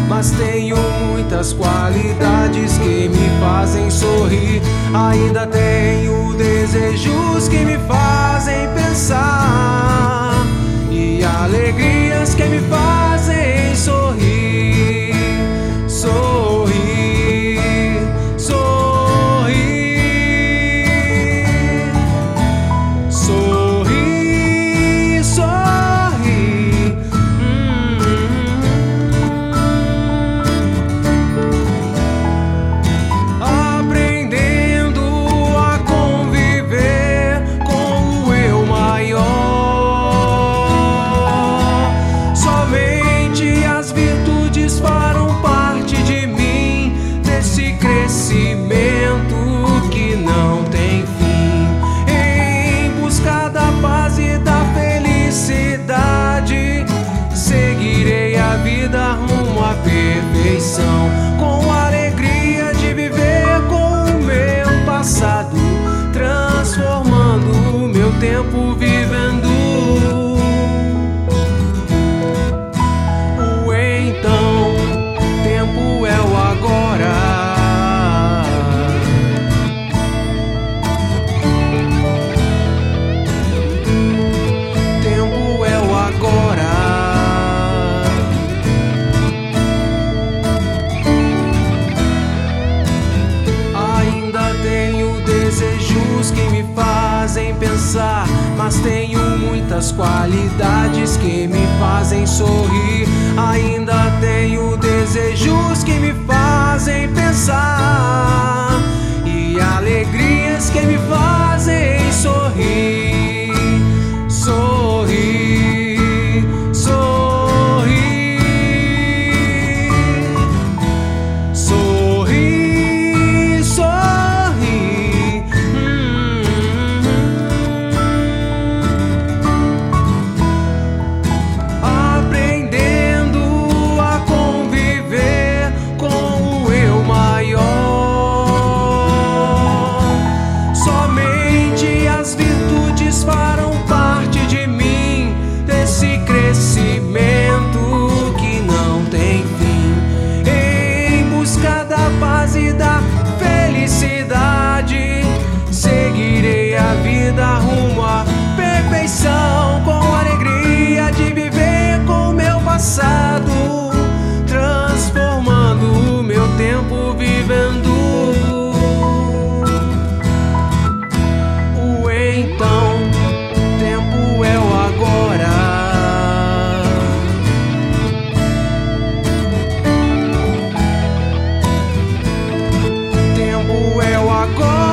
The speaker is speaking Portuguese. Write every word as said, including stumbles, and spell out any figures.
mas tenho muitas qualidades que me fazem sorrir. Ainda tenho desejos que me fazem pensar e alegrias que me fazem sorrir, sorrir, sorrir, sorrir, sorrir. Hum. Aprendendo a conviver com o eu maior, somente as virtudes farão parte de mim, desse crescimento que não tem fim. Em busca da paz e da felicidade, seguirei a vida rumo à perfeição, com a alegria de viver com o meu passado, transformando o meu tempo vivendo o então. Tempo é o agora. Tempo é o agora. Ainda tenho desejos que me fazem pensar, mas tenho muitas qualidades que me fazem sorrir. Ainda tenho desejos que me fazem pensar e alegrias que me fazem sorrir, sorrir, sorrir, sorrir, sorrir. Hum. Aprendendo a conviver com o eu maior, somente as virtudes farão parte de mim, desse crescimento que não tem fim. Em busca da paz e da felicidade, seguirei a vida rumo à perfeição, com a alegria de viver com o meu passado, transformando o meu tempo vivendo o então. Tempo é o agora. Tempo é o agora.